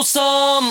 olsam.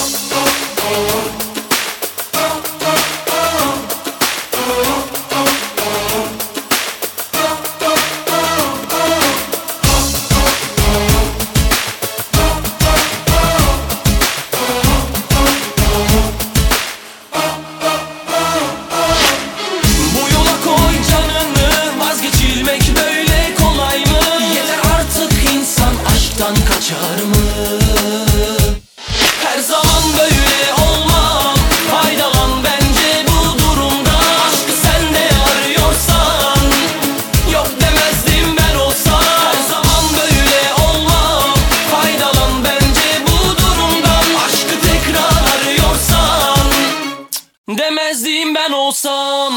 Kaçar mı? Her zaman böyle olmam. Faydalan bence bu durumda. Aşkı sen de arıyorsan, yok demezdim ben olsam. Her zaman böyle olmam. Faydalan bence bu durumdan. Aşkı tekrar arıyorsan, demezdim ben olsam.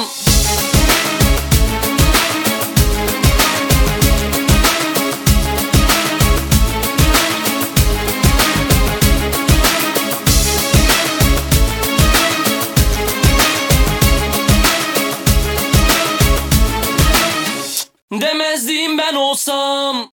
Demezdim ben olsam.